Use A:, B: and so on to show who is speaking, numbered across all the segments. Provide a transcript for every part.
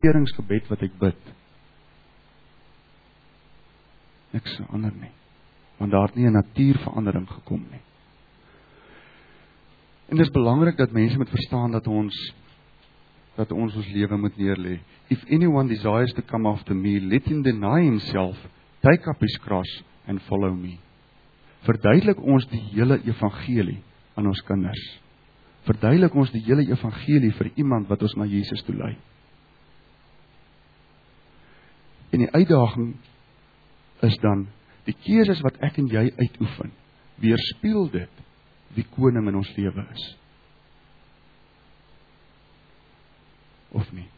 A: bekeringsgebed wat ek bid, niks verander nie. Want daar het nie 'n natuurverandering gekom nie. En dit is belangrik dat mense moet verstaan dat ons lewe moet neerlê. If anyone desires to come after me, let him deny himself, take up his cross and follow me. Verduidelik ons die hele evangelie aan ons kinders. Verduidelik ons die hele evangelie vir iemand wat ons na Jesus toe lei. En die uitdaging is dan, die keuses wat ek en jy uitoefen, weerspieël dit wie koning in ons lewe is. Of nie?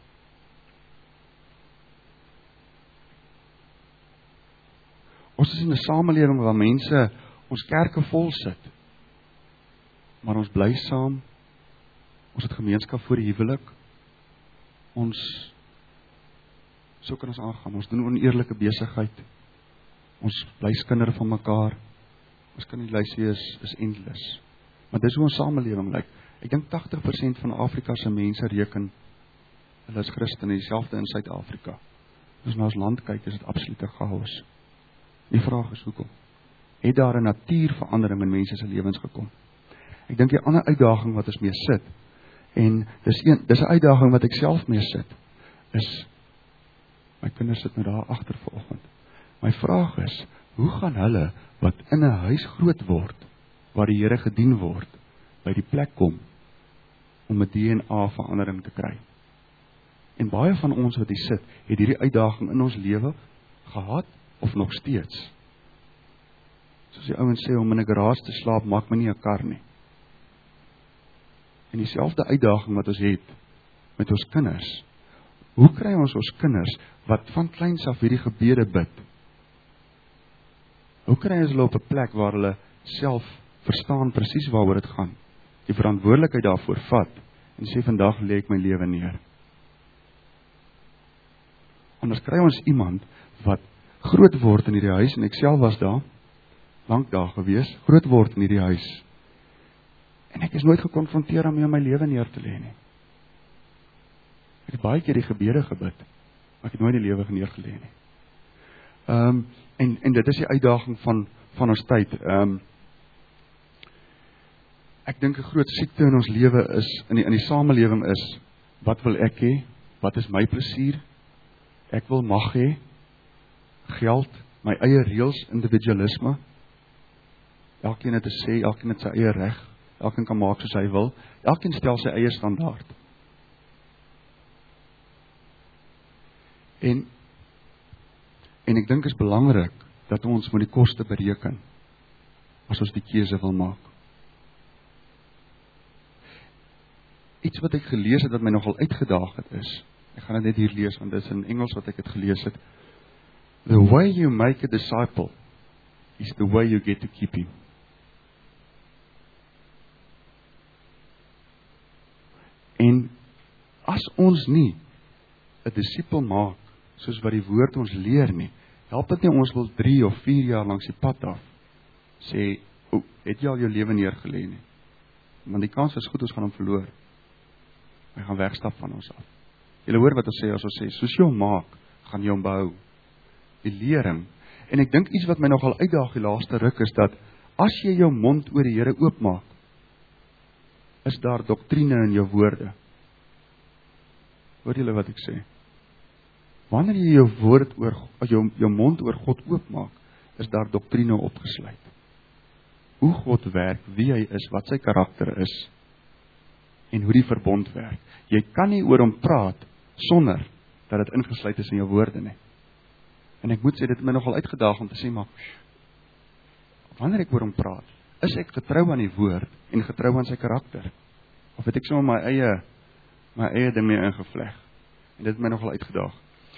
A: Ons is in 'n samelewing waar mense ons kerke vol sit, maar ons bly saam, ons het gemeenskap voor die huwelik, so kan ons aangaan, ons doen oneerlike besigheid, ons bly skinder van mekaar, ons kan nie lei sê is endless. Maar dis hoe ons samelewing lyk. Ek dink 80% van Afrika se mense reken, hulle is Christene, dieselfde in Suid-Afrika. As na ons land kyk, is dit absolute chaos. Die vraag is hoekom? Het daar 'n natuurverandering in mense se lewens gekom? Ek dink die ander uitdaging wat ons mee sit, en dis 'n uitdaging wat ek self mee sit, is, my kinders sit nou daar agter vanoggend. My vraag is, hoe gaan hulle wat in 'n huis groot word, waar die Here gedien word, by die plek kom, om 'n DNA verandering te kry? En baie van ons wat hier sit, het hierdie uitdaging in ons lewe gehad, of nog steeds. Soos die ouens sê, om in 'n garage te slaap, maak my nie 'n kar nie. En dieselfde uitdaging wat ons het, met ons kinders, hoe kry ons kinders, wat van kleins af hierdie gebede bid, hoe kry ons hulle op 'n plek, waar hulle self verstaan presies waaroor dit gaan, die verantwoordelikheid daarvoor vat, en sê, vandag lê ek my lewe neer. Anders kry ons iemand, wat groot word in hierdie huis, en ek self was daar, lank daar gewees, groot word in hierdie huis, en ek is nooit gekonfronteer om my lewe neer te lê nie. Ek het baie keer die gebede gebid, maar ek het nooit die lewe neergelê nie. En dit is die uitdaging van ons tyd. Ek dink 'n groot siekte in ons lewe is, in die samelewing is, wat wil ek hê? Wat is my plesier? Ek wil mag hê, geld, my eie reëls, individualisme. Elkeen het te sê, elkeen het sy eie reg, elkeen kan maak soos hy wil, elkeen stel sy eie standaard. En ek dink is belangrik, dat ons moet die koste bereken, as ons die keuse wil maak. Iets wat ek gelees het, wat my nogal uitgedaag het is, ek gaan dit net hier lees, want dit is in Engels wat ek het gelees het. The way you make a disciple, is the way you get to keep him. En, as ons nie, 'n disipel maak, soos wat die woord ons leer nie, help dit nie ons wil 3 of 4 jaar langs die pad af, sê, het jy al jou lewe neergelê nie? Want die kans is goed, ons gaan hom verloor. Hy gaan wegstap van ons af. Julle hoor wat ons sê, as ons sê, soos jy hom maak, gaan jy hom behou. Die lering, en ek dink iets wat my nogal uitdaag die laaste ruk is, dat, as jy jou mond oor die Here oopmaak, is daar doktrine in jou woorde. Hoor julle wat ek sê? Wanneer jy jou mond oor God oopmaak, is daar doktrine opgesluit. Hoe God werk, wie hy is, wat sy karakter is, en hoe die verbond werk. Jy kan nie oor hom praat, sonder dat dit ingesluit is in jou woorde nie. En ek moet sê, dit het my nogal uitgedaag om te sê, maar, wanneer ek oor hom praat, is ek getrou aan die woord, en getrou aan sy karakter? Of het ek sommer my eie ding mee ingevleg? En dit het my nogal uitgedaag.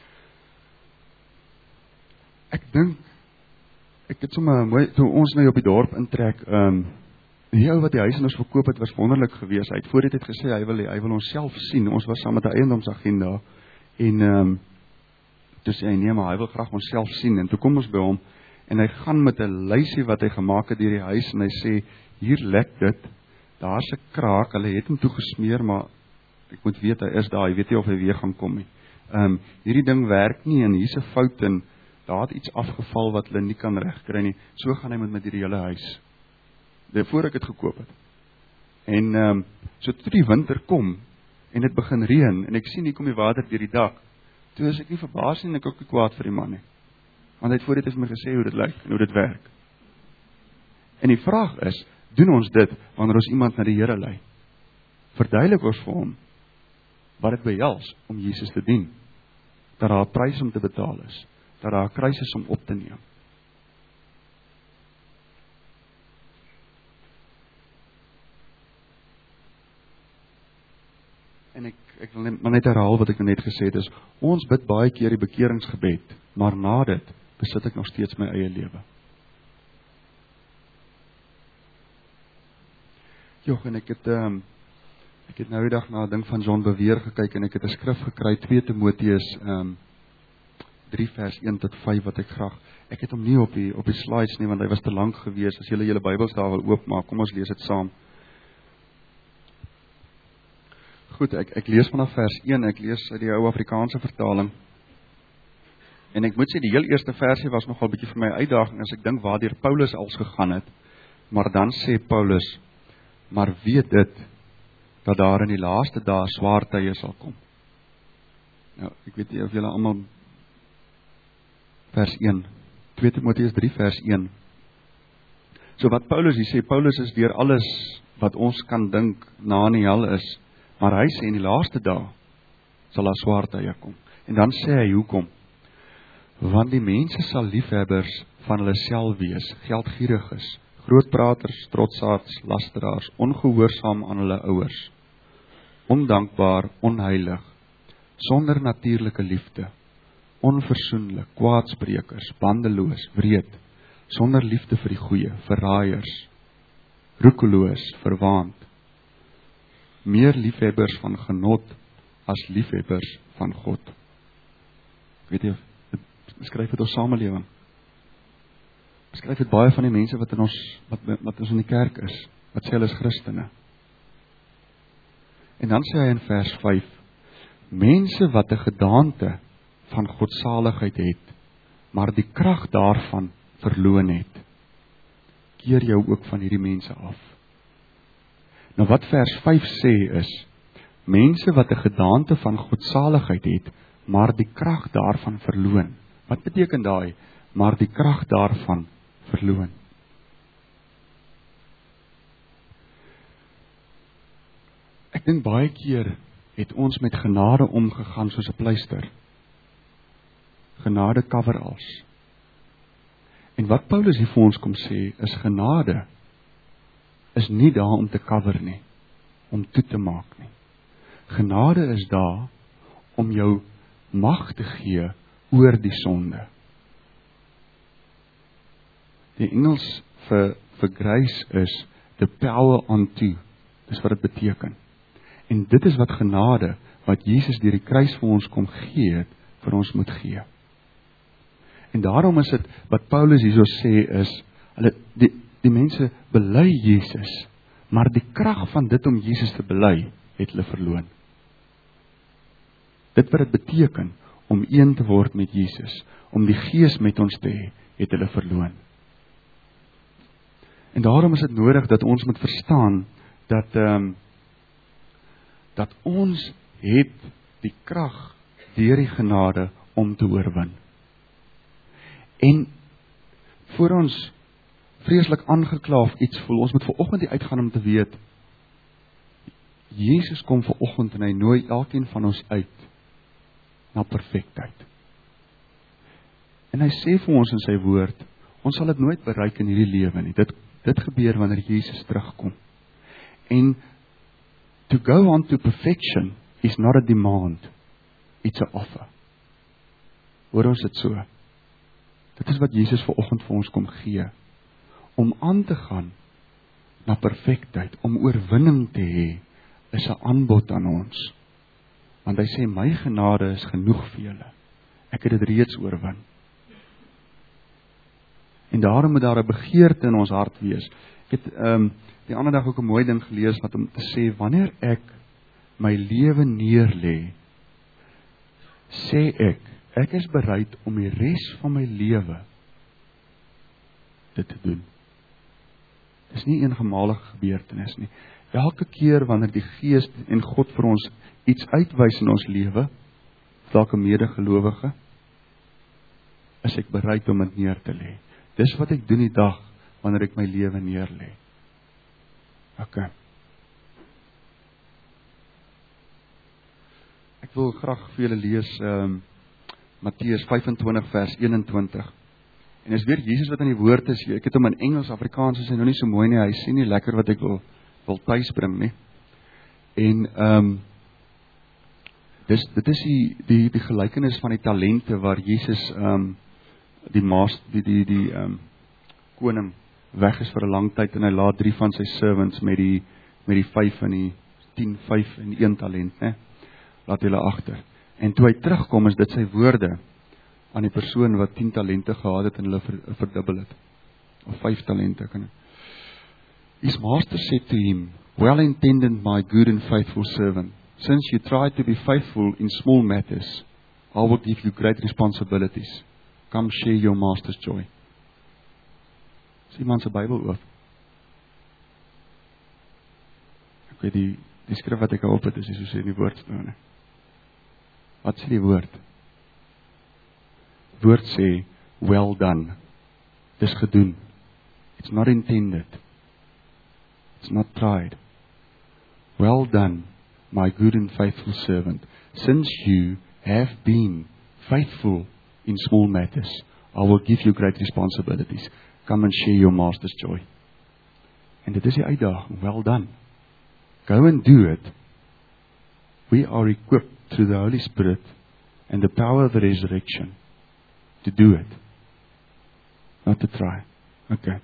A: Ek dink, ek het sommer mooi, toe ons nou op die dorp intrek, die ou wat die huis in ons verkoop het, was wonderlik geweest. Hy het voor die tyd gesê, hy wil ons self sien. Ons was saam met 'n eiendomsagenda, en toe sê hy, nee, maar hy wil graag ons self sien. En toe kom ons by hom, en hy gaan met 'n lysie wat hy gemaak het deur die huis, en hy sê, hier lek dit, daar is 'n kraak, hulle het hom toe gesmeer, maar ek moet weet, hy is daar, hy weet nie of hy weer gaan kom nie. hierdie ding werk nie en hier's 'n fout en daar het iets afgeval wat hulle nie kan regkry nie. So gaan hy met hierdie hele huis. Voor ek het gekoop het. En so toe die winter kom en dit begin reën en ek sien hier kom die water deur die dak. Toe is ek nie verbaas nie en ek ook nie kwaad vir die man nie. Want hy het voor dit vir my gesê hoe dit lyk en hoe dit werk. En die vraag is, doen ons dit wanneer ons iemand na die Here lei? Verduidelik ons vir hom wat dit behels om Jesus te dien. Dat daar 'n prys om te betaal is. Dat daar 'n kruis is om op te neem. En ek wil net herhaal wat ek net gesê het is, ons bid baie keer die bekeringsgebed, maar na dit besit ek nog steeds my eie lewe. Joh, en ek het nou die dag na 'n ding van John Bevere gekyk en ek het 'n skrif gekry, 2 Timoteus 3 vers 1 tot 5 wat ek het hom nie op die slides nie want hy was te lank gewees. As julle Bybels daar wil oopmaak, kom ons lees dit saam. Goed, ek lees vanaf vers 1, ek lees uit die ou Afrikaanse vertaling. En ek moet sê die heel eerste versie was nogal 'n bietjie vir my uitdaging as ek dink waardeur Paulus als gegaan het. Maar dan sê Paulus, maar weet dit dat daar in die laaste dae swaar tye sal kom. Nou, ek weet nie of julle almal vers 1, 2 Timoteus 3 vers 1. So wat Paulus hier sê, Paulus is deur alles wat ons kan dink na in die hel is, maar hy sê in die laaste dae sal daar swaar tye kom. En dan sê hy hoekom? Want die mense sal liefhebbers van hulle self wees, geldgieriges, grootpraters, trotsaards, lasteraars, ongehoorsaam aan hulle ouers, ondankbaar, onheilig, sonder natuurlike liefde, onversoenlik, kwaadsprekers, bandeloos, wreed, sonder liefde vir die goeie, verraaiers, roekeloos, verwaand, meer liefhebbers van genot as liefhebbers van God. Ek weet jy, beskryf dit ons samelewing. Beskryf dit baie van die mense wat ons in die kerk is, wat sê hulle is Christene. En dan sê hy in vers 5, mense wat 'n gedaante van godsaligheid het, maar die krag daarvan verloon het, keer jou ook van hierdie mense af. Nou wat vers 5 sê is, mense wat 'n gedaante van godsaligheid het, maar die krag daarvan verloon. Wat beteken daai? Maar die krag daarvan verloon. Ek dink baie keer het ons met genade omgegaan soos 'n pleister. Genade cover alles. En wat Paulus hier vir ons kom sê, is genade is nie daar om te cover nie, om toe te maak nie. Genade is daar om jou mag te gee oor die sonde. Die Engels vir grace is the power unto. Dis wat dit beteken. En dit is wat genade, wat Jesus deur die kruis vir ons kom gee het, vir ons moet gee. En daarom is dit, wat Paulus hierso sê is, die mense bely Jesus, maar die krag van dit om Jesus te bely, het hulle verloon. Dit wat dit beteken, om een te word met Jesus, om die Gees met ons te hê, het hulle verloon. En daarom is dit nodig dat ons moet verstaan, dat ons het die krag deur die genade om te oorwin. En voor ons vreeslik aangekla of iets voel, ons moet vanoggend hier uitgaan om te weet, Jesus kom vanoggend en hy nooi elkeen van ons uit na perfektheid. En hy sê vir ons in sy woord, ons sal dit nooit bereik in hierdie lewe nie. Dit gebeur wanneer Jesus terugkom. En to go on to perfection is not a demand, it's a offer. Hoor ons dit so? Dit is wat Jesus vanoggend vir ons kom gee. Om aan te gaan na perfektheid, om oorwinning te hê, is 'n aanbod aan ons. Want hy sê, my genade is genoeg vir julle. Ek het dit reeds oorwin. En daarom moet daar 'n begeerte in ons hart wees. Ek het die ander dag ook 'n mooi ding gelees wat om te sê, wanneer ek my lewe neerlê sê ek is bereid om die res van my lewe dit te doen. Dis nie 'n eenmalige gebeurtenis nie. Elke keer wanneer die Gees en God vir ons iets uitwys in ons lewe, dalk 'n medegelowige, is ek bereid om dit neer te lê. Dis wat ek doen die dag wanneer ek my lewe neer lê. Okay. Ek wil graag vir julle lees Matteus 25 vers 21. En is weer Jesus wat aan die woord is. Ek het hom in Engels, Afrikaans is hy nou nie so mooi nie. Hy sê nie lekker wat ek wil tuisbring nie. En dit is die gelykenis van die talente waar Jesus die koning weg is vir 'n lang tyd en hy laat 3 van sy servants met die 5 en die 10, 5 en 1 talent, né? Laat hulle agter. En toe hy terugkom, is dit sy woorde aan die persoon wat 10 talente gehad het en hulle verdubbel het. Of 5 talente kan. His master said to him, "Well intended, my good and faithful servant. Since you tried to be faithful in small matters, I will give you great responsibilities. Come share your master's joy." Is iemand se Bybel oop? Ek weet die skrif wat ek op het, is so sê die woord nou, né? Wat sê die woord? Woord sê, well done. Dis gedoen. It's not intended. It's not tried. Well done, my good and faithful servant. Since you have been faithful in small matters, I will give you great responsibilities. Come and share your master's joy. En dit is die uitdaging. Well done. Go and do it. We are equipped through the Holy Spirit and the power of the resurrection to do it. Not to try. Okay.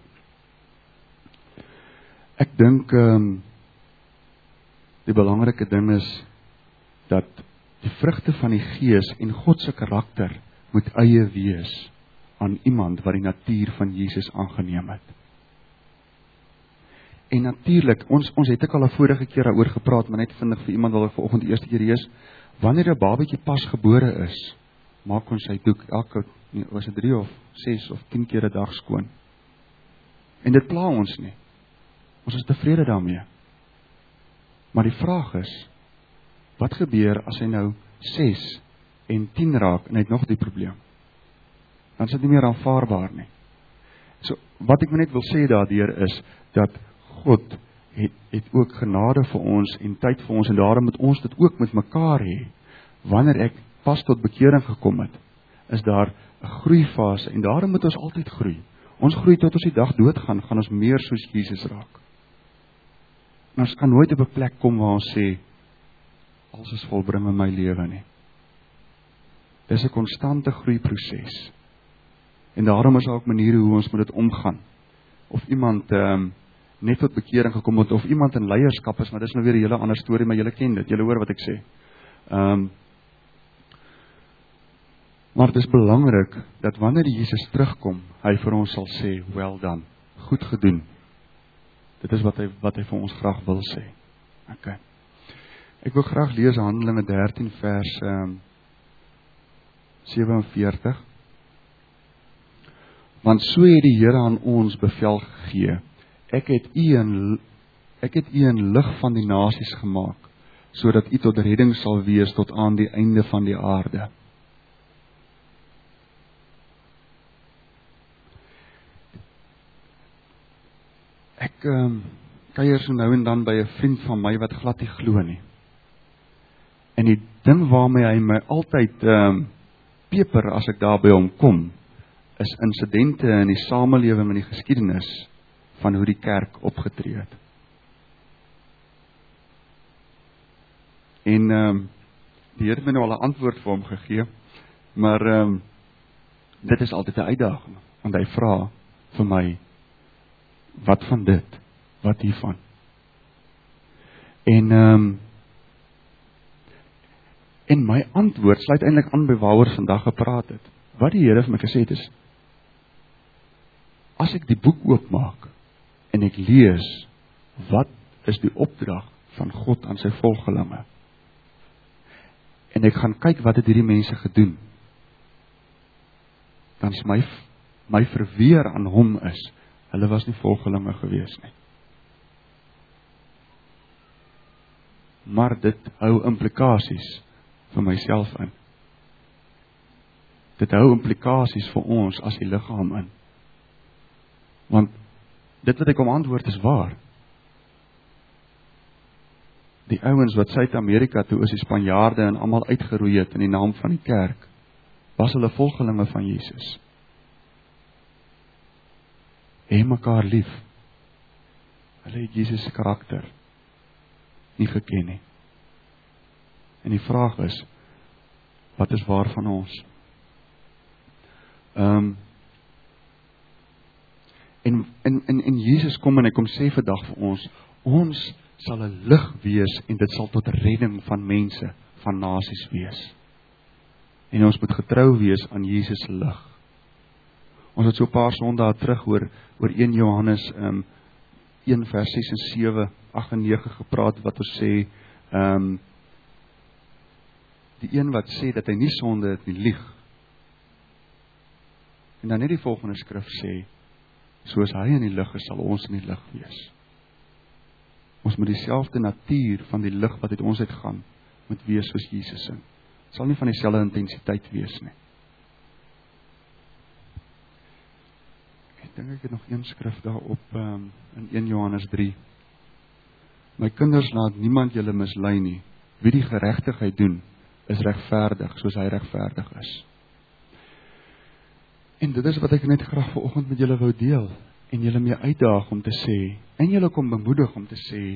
A: Ek dink die belangrike ding is dat die vrugte van die Gees en God se karakter moet eie wees aan iemand wat die natuur van Jesus aangeneem het. En natuurlik, ons het ek al 'n vorige keer daaroor gepraat, maar net vinnig vir iemand wat vanoggend die eerste keer lees, wanneer 'n babatjie pas gebore is, maak ons sy doek elke, was dit 3 of 6 of 10 keer 'n dag skoon. En dit pla ons nie. Ons is tevrede daarmee. Maar die vraag is, wat gebeur as hy nou 6 en 10 raak en hy het nog die probleem? Dan is dit nie meer aanvaarbaar nie. So, wat ek net wil sê daardeur is, dat God het ook genade vir ons en tyd vir ons, en daarom moet ons dit ook met mekaar hê. Wanneer ek pas tot bekering gekom het, is daar 'n groeifase, en daarom moet ons altyd groei. Ons groei tot ons die dag doodgaan, gaan ons meer soos Jesus raak. En ons kan nooit op 'n plek kom waar ons sê, alles is volbring in my lewe nie. Dis 'n konstante groeiproses. En daarom is daar ook maniere hoe ons met dit omgaan. Of iemand net tot bekering gekom het, of iemand in leierskap is, maar dis nou weer 'n hele ander storie, maar julle ken dit, julle hoor wat ek sê. Maar dit is belangrik, dat wanneer Jesus terugkom, hy vir ons sal sê, well done, goed gedoen. Dit is wat hy vir ons graag wil sê. Okay. Ek wil graag lees Handelinge 13 vers 47. Want so het die Here aan ons bevel gegee. Ek het u 'n lig van die nasies gemaak, sodat u tot redding sal wees tot aan die einde van die aarde. Ek kuier so nou en dan by 'n vriend van my wat glad nie glo nie. En die ding waarmee hy my altyd peper as ek daar by hom kom, is insidente in die samelewing en die geskiedenis van hoe die kerk opgetree het. En die Here het my nou al 'n antwoord vir hom gegee, maar dit is altyd 'n uitdaging, want hy vra vir my, wat van dit? Wat hiervan? En my antwoord sluit eintlik aan by waaroor ons vandag gepraat het. Wat die Here vir my gesê het is, as ek die boek oopmaak en ek lees, wat is die opdrag van God aan sy volgelinge? en ek gaan kyk wat het hierdie mense gedoen, dan is my verweer aan hom is, hulle was nie volgelinge gewees nie. Maar dit hou implikasies vir myself in. Dit hou implikasies vir ons as die liggaam in. Want dit wat ek om antwoord is waar. Die ouens wat Suid-Amerika toe is, die Spanjaarde en almal uitgeroei het in die naam van die kerk, was hulle volgelinge van Jesus. Hê mekaar lief. Hulle het Jesus se karakter nie geken nie. En die vraag is, wat is waar van ons? En Jesus kom en hy kom sê vandag vir ons sal 'n lig wees en dit sal tot redding van mense, van nasies wees. En ons moet getrou wees aan Jesus se lig. Ons het so 'n paar sondae terug oor 1 Johannes 1 vers 6 en 7, 8 en 9 gepraat wat ons sê, die een wat sê dat hy nie sonde het nie, lieg. En dan net die volgende skrif sê, soos hy in die lig is, sal ons in die lig wees. Ons moet dieselfde natuur van die lig wat uit ons uitgaan, moet wees soos Jesus in. Het sal nie van dieselfde intensiteit wees nie. Ek dink ek het nog een skrif daarop in 1 Johannes 3. My kinders, laat niemand julle mislei nie. Wie die geregtigheid doen, is regverdig, soos hy regverdig is. En dit is wat ek net graag vanoggend met julle wou deel, en julle mee uitdaag om te sê, en julle kom bemoedig om te sê,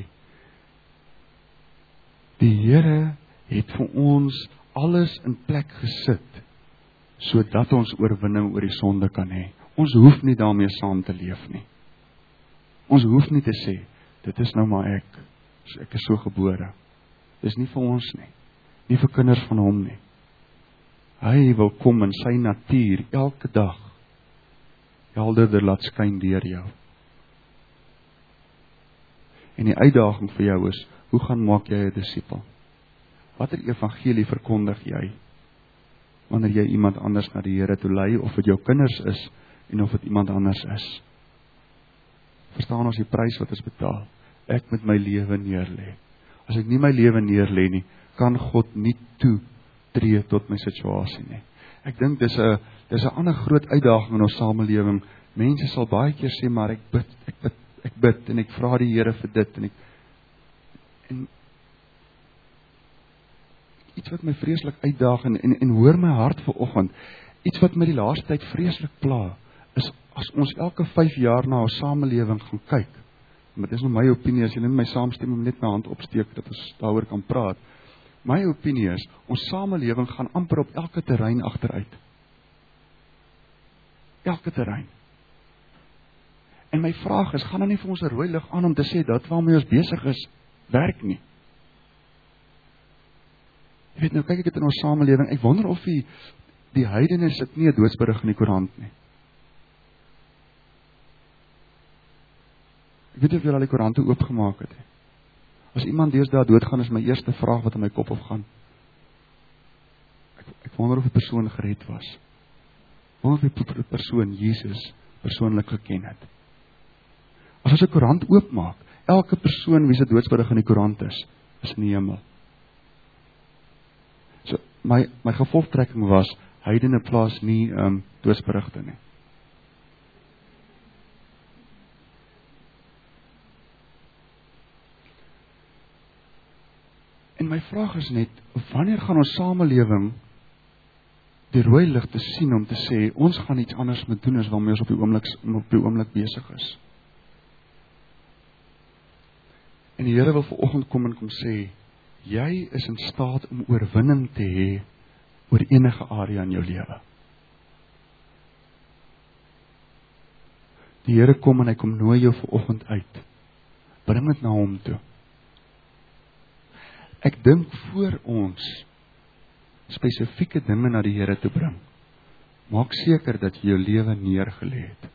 A: die Here het vir ons alles in plek gesit, sodat ons oorwinning oor die sonde kan hê. Ons hoef nie daarmee saam te leef nie. Ons hoef nie te sê, dit is nou maar ek is so gebore. Dit is nie vir ons nie. Nie vir kinders van hom nie. Hy wil kom in sy natuur elke dag helderder laat skyn deur jou. En die uitdaging vir jou is, hoe gaan maak jy 'n disipel? Watter evangelie verkondig jy? Wanneer jy iemand anders na die Here toe lei, of dit jou kinders is, en of dit iemand anders is. Verstaan ons die prys wat ons betaal? Ek moet my lewe neerlê. As ek nie my lewe neerlê nie, kan God nie toetree tot my situasie nie. Ek dink dis 'n ander groot uitdaging in ons samelewing. Mense sal baie keer sê, maar ek bid en ek vra die Here vir dit en iets wat my vreeslik uitdaag en hoor my hart vanoggend, iets wat my die laaste tyd vreeslik pla, is as ons elke 5 jaar na ons samelewing gaan kyk. Maar dit is nou my opinie, as jy net my saamstem om net my hand opsteek dat ons daaroor kan praat. My opinie is, ons samelewing gaan amper op elke terrein agteruit. Elke terrein. En my vraag is, gaan dan nie vir ons 'n rooi lig aan om te sê dat waarmee ons besig is, werk nie? Jy weet nou, kyk ek dit in ons samelewing, ek wonder of die heidene sit nie 'n doodsberig in die koerant nie. Ek weet nie of julle al die koerante oopgemaak het. As iemand deesdae doodgaan, is my eerste vraag wat in my kop opgaan. Ek wonder of die persoon gered was. Ek wonder of die persoon Jesus persoonlik geken het. As ons 'n koerant oopmaak, elke persoon wie se doodsberig in die koerant is in die hemel. So, my gevolgtrekking was, heidene plaas nie doodsberigte nie. En my vraag is net, wanneer gaan ons samelewing die rooi lig te sien om te sê, ons gaan iets anders moet doen as waarmee ons op die oomblik besig is. En die Here wil vanoggend kom en kom sê, jy is in staat om oorwinning te hê oor enige area in jou lewe. Die Here kom en hy kom nooi jou vanoggend uit. Bring dit na hom toe. Ek dink voor ons spesifieke dinge na die Here te bring, maak seker dat jy jou lewe neergelê het.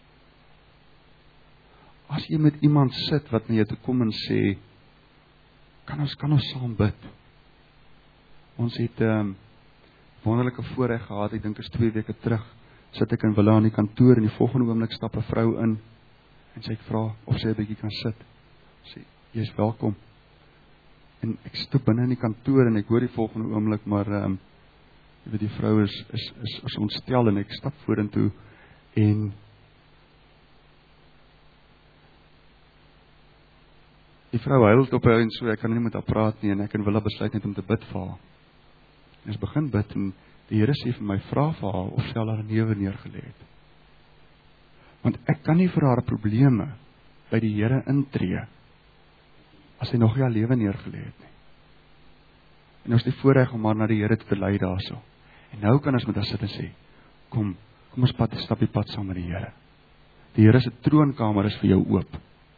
A: As jy met iemand sit wat na jou toe kom en sê, kan ons saam bid. Ons het wonderlike voorreg gehad, ek dink is 2 weke terug, sit ek in Willa in die kantoor en die volgende oomblik stap 'n vrou in en sy vra of sy 'n bietjie kan sit. Sê, jy is welkom. En ek stap binne in die kantoor en ek hoor die volgende oomblik, maar jy weet die vrou is ontstel en ek stap vorentoe en die vrou huil op haar en so, ek kan nie met haar praat nie en ek en Willa besluit net om te bid vir haar. En ons begin bid en die Here sê vir my, vra vir haar of sy al haar newe neergelê het. Want ek kan nie vir haar probleme by die Here intree as sy nog nie haar lewe neergelê het nie. En ons het die voorreg om haar na die Here te lei daarso. En nou kan ons met haar sit en sê, kom ons stap die pad saam met die Here. Die Here se troonkamer is vir jou oop.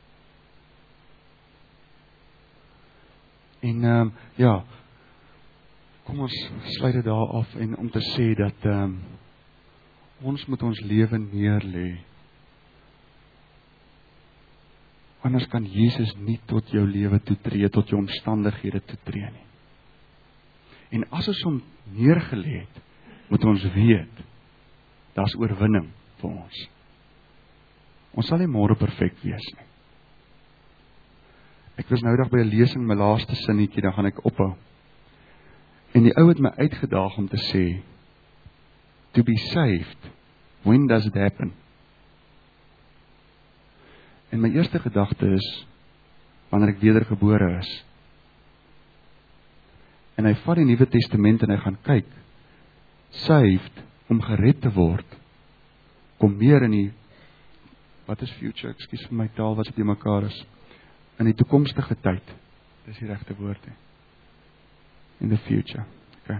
A: En ja, kom ons sluit dit daar af en om te sê dat ons moet ons lewe neerlê. Anders kan Jesus nie tot jou lewe toetree, tot jou omstandighede toetree nie. En as ons hom neergelê het, moet ons weet, daar's oorwinning vir ons. Ons sal nie môre perfek wees nie. Ek was nou dag by 'n lesing, my laaste sinnetjie, dan gaan ek ophou. En die ou het my uitgedaag om te sê, to be saved, when does it happen? En my eerste gedagte is, wanneer ek wedergebore is. En hy vat die Nuwe Testament en hy gaan kyk, saved, om gered te word, kom meer in die, wat is future, ekskuus vir my taal, wat dit in mekaar is, in die toekomstige tyd, dis die regte woord, in the future, okay.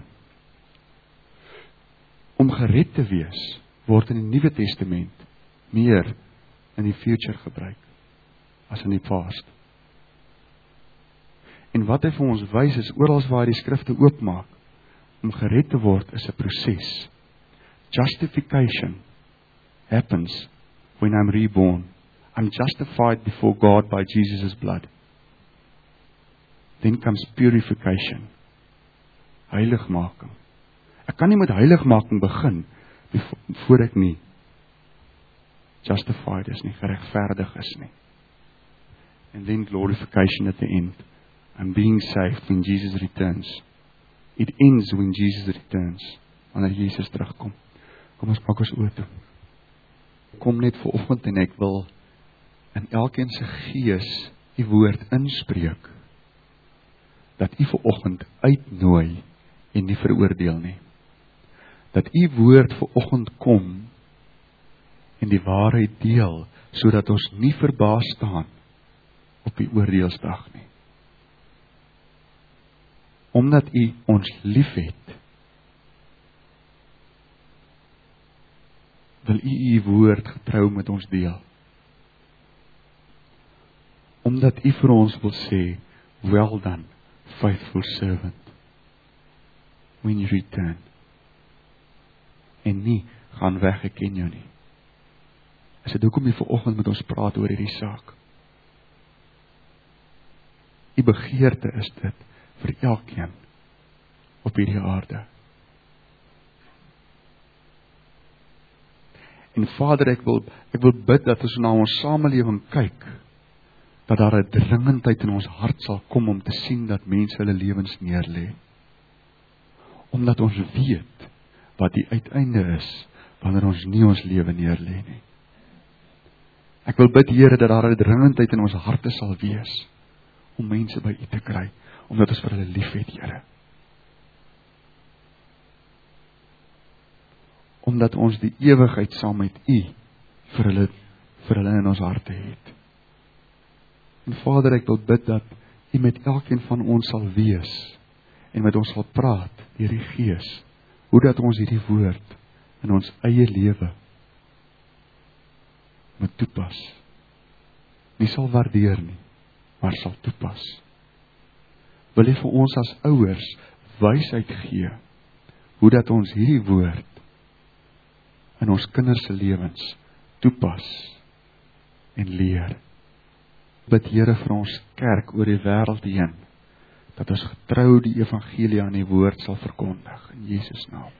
A: Om gered te wees, word in die Nuwe Testament meer in die future gebruik, as in die past. En wat hy vir ons wys is, oral waar hy die skrifte oopmaak, om gered te word is 'n proses. Justification happens when I'm reborn. I'm justified before God by Jesus' blood. Then comes purification. Heiligmaking. Ek kan nie met heiligmaking begin, voor ek nie justified is nie, geregverdig is nie. And then glorification at the end. I'm being saved when Jesus returns. It ends when Jesus returns. Wanneer Jesus terugkom. Kom ons maak ons oë toe. Kom net vanoggend en ek wil in elkeen se gees die woord inspreek, dat u vanoggend uitnooi en nie veroordeel nie. Dat u woord vanoggend kom en die waarheid deel, sodat ons nie verbaas staan op die oordeelsdag nie. Omdat u ons liefhet, wil u woord getrou met ons deel. Omdat u vir ons wil sê, well done, faithful servant, when you return. En nie, gaan weg, ek ken jou nie. Is dit hoekom jy vanoggend met ons praat oor hierdie saak? Die begeerte is dit, vir elkeen, op hierdie aarde. En Vader, ek wil bid, dat as ons na ons samelewing kyk, dat daar 'n dringendheid in ons hart sal kom, om te sien dat mense hulle lewens neerlê. Omdat ons weet, wat die uiteinde is, wanneer ons nie ons lewe neerlê nie. Ek wil bid, Here, dat daar 'n dringendheid in ons harte sal wees, om mense by u te kry, omdat ons vir hulle lief het, Here. Omdat ons die ewigheid saam met u, vir hulle in ons harte het. En Vader, ek wil bid, dat u met elkeen van ons sal wees, en met ons sal praat, deur die Gees, hoe dat ons hierdie woord, in ons eie lewe, moet toepas. Nie sal waardeer nie, maar sal toepas. Wil jy vir ons as ouers wysheid gee, hoe dat ons hierdie woord in ons kinders se lewens toepas en leer. Bid Here vir ons kerk oor die wêreld heen, dat ons getrou die evangelie aan die woord sal verkondig in Jesus naam.